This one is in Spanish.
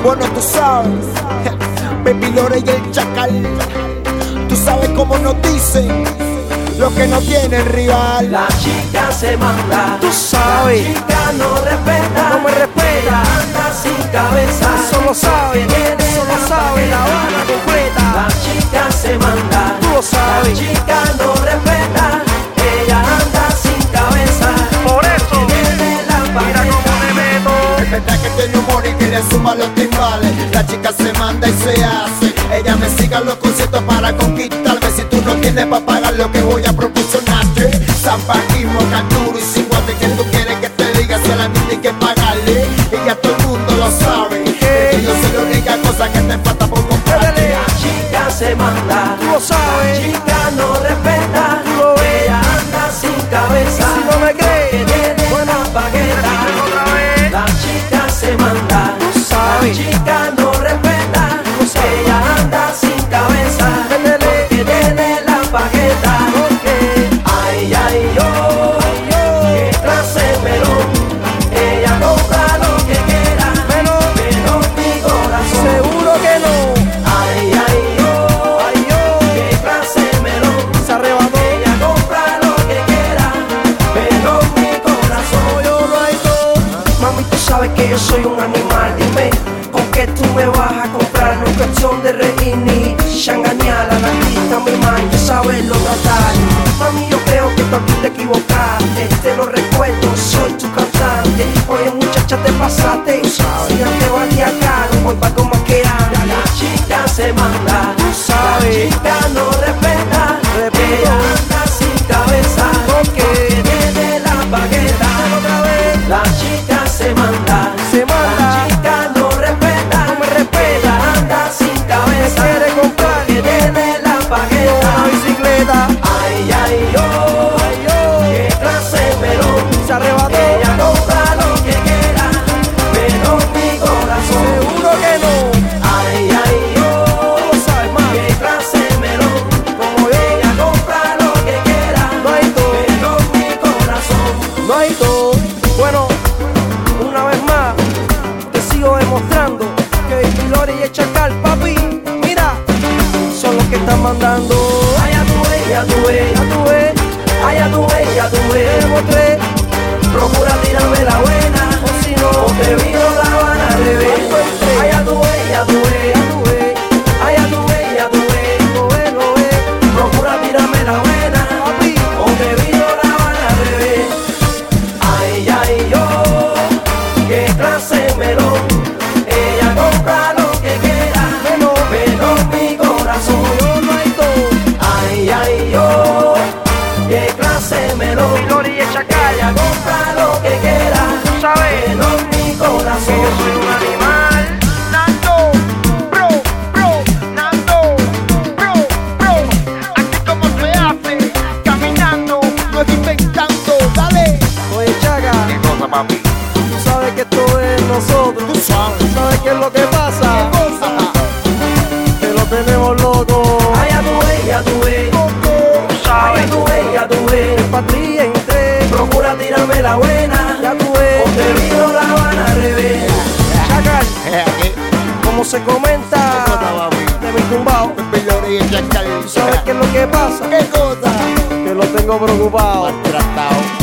Bueno, tú sabes, Baby Lore y el Chacal. Tú sabes cómo nos dicen lo que no tiene el rival. La chica se manda, tú sabes. La chica no respeta, no me respeta. Anda sin cabeza, eso lo sabe, eso lo sabe la banda completa. La chica se manda, tú lo sabes. La chica no respeta, ella anda sin cabeza. Por eso, mira cómo le meto. Es verdad que tiene humor y que le suma los timbales. La chica se manda y se hace. Ella me sigue a los conciertos para conquistarme. Si tú no tienes para pagar lo que voy a proporcionarte, zapatismo, canturo y sin guante. Que tú quieres que te diga solamente hay que pagarle. Y ya todo el mundo lo sabe. Que yo soy la única cosa que te falta por comprarle. La chica se manda, tú lo sabes. La chica no respeta, ella anda sin cabeza. Si no me crees, que tiene buena paqueta. La chica se manda, tú sabes. La chica no respeta, ella anda sin cabeza. Porque tiene la paqueta. Ay, ay, yo, qué clase de melón. Ella compra lo que quiera, pero mi corazón. Seguro que no. Ay, ay, yo, qué clase de melón. Se arrebató. Ella compra lo que quiera, pero mi corazón. Yo no hay todo. Mami, tú sabes que yo soy un animal. Dime, ¿con qué tú me vas a comprar? No es cuestión de reír ni changañar. A la artista mi man, yo saberlo tratar. Mami, yo creo que tú aquí te equivocaste. Te lo recuerdo, soy tu cantante. Oye, muchacha, te pasaste. Si antes valía caro, voy pa' como que anda. La chica se manda, tú sabes. La chica no respeta, ella anda sin cabeza. Porque tiene la paqueta. Otra vez. La chica se manda, Se manda. La chica no respeta, no me respeta. ella anda sin cabeza. Quiere comprar, que tiene la una paqueta. bicicleta. Ay, ay, yo, qué clase de melón. Se arrebató. Ella compra lo que quiera, pero mi corazón. Seguro que no. Ay, ay, yo, Tú lo sabes más. qué clase de melón. Como yo. Ella compra lo que quiera, No hay todo. pero mi corazón. No hay todo. Bueno, una vez más, te sigo demostrando que Baby Lore y el Chacal, papi, mira, son los que están mandando. Ay, ya tú ves, ya tú ves, Ya tú ves, ay, ya tú ves, ya tú te ves. demostré. Procura tirarme la buena, O si no, o te vino la Habana al revés. Ay, ya tú ves, ya tú ves, ya tú ves, ay, ya tú ves, ya tú ves. lo ves, lo ves, Procura tirarme la buena, papi. o te vino la Habana al revés. Ay, ay, yo, qué clase de melón. Ella compra lo que quiera, pero mi corazón. Yo no hay todo. Ay, ay, yo, qué clase de melón. Baby Lore y el Chacal, Ella compra lo que quiera, tú sabes pero mi corazón. que yo soy un animal. Nando, Nando, aquí como se hace, caminando, no es inventando, dale. Oye, Chaca, ¿Qué cosa, papi? tú sabes que esto es nosotros. Tú sabes. ¿Tú sabes qué es lo que pasa? ¿Qué cosa? Que lo tenemos loco. Ay, ya tú ves, ya tú ves. Ay, ya tú ves, ya tú ves. Patria entre, Procura tirarme la buena, ya tú o ves. te vino la Habana al revés. Chacal, ¿Qué como se comenta cosa, papi? de mi tumbao. Baby Lore y el Chacal. ¿Tú sabes qué es lo que pasa? ¿Qué cosa? Que lo tengo preocupado. Maltratado.